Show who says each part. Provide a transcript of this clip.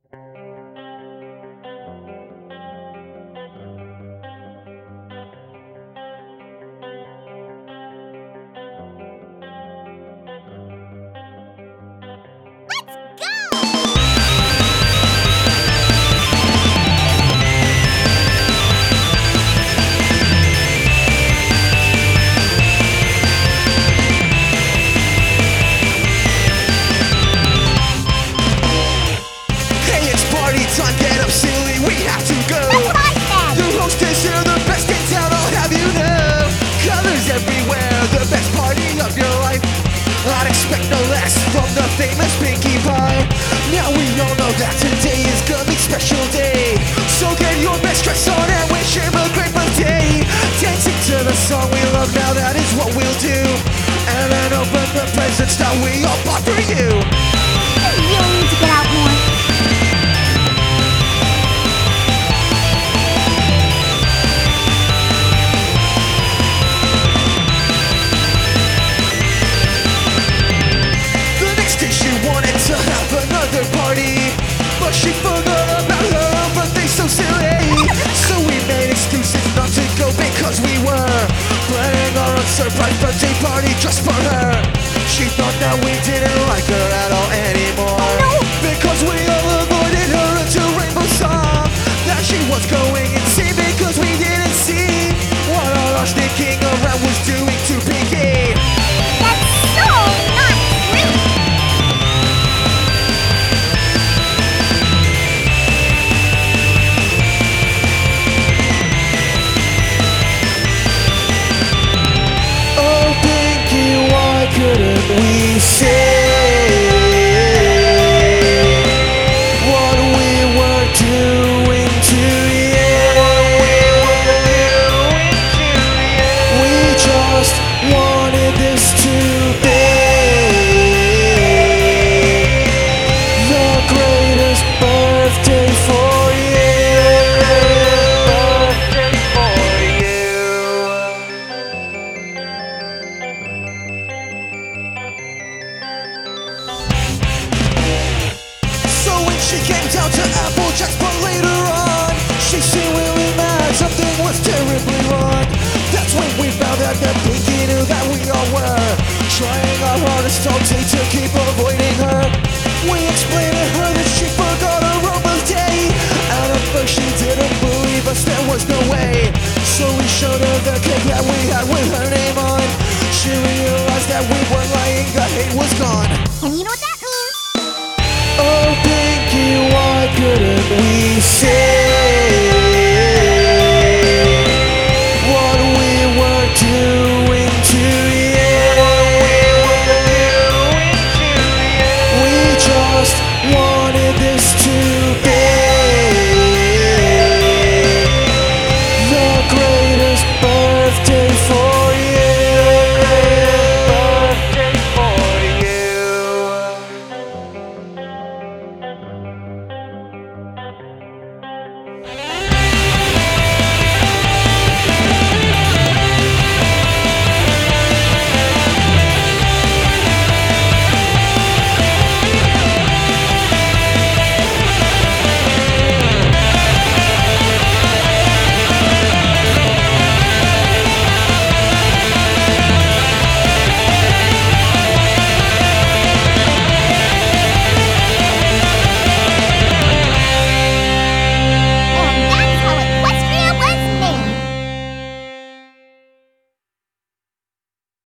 Speaker 1: Time, get up silly, we have to go. The hostess here, the best in town, I'll have you know. Colors everywhere, the best party of your life. I'd expect no less from the famous Pinkie Pie. Now we all know that today is gonna be a special day, so get your best dress on and wish him a great birthday. Dancing to the song we love, now that is what we'll do. And then open the presents that we all bought for you.
Speaker 2: You really need to get out more.
Speaker 1: To have another party, but she forgot about her own birthday, so silly. So we made excuses not to go because we were planning our own surprise birthday party just for her. She thought that we didn't like her at all anymore, because we all avoided her until Rainbow saw that she was going insane because we didn't see what all our sneaking around was doing to Pinkie.
Speaker 2: That's so not true.
Speaker 1: Couldn't we say what we were doing to you? We just wanted this to be the greatest birthday for you. Birthday for you. She came down to Applejack's, but later on she seemed really mad, something was terribly wrong. That's when we found out that Pinkie knew that we all were trying our hardest all day to keep avoiding her. We explained to her that she forgot her own birthday, and at first she didn't believe us, there was no way. So we showed her the cake that we had with her name on. She realized that we weren't lying, the hate was gone.
Speaker 2: And you know what that means?
Speaker 1: Oh, Pinkie, why couldn't we say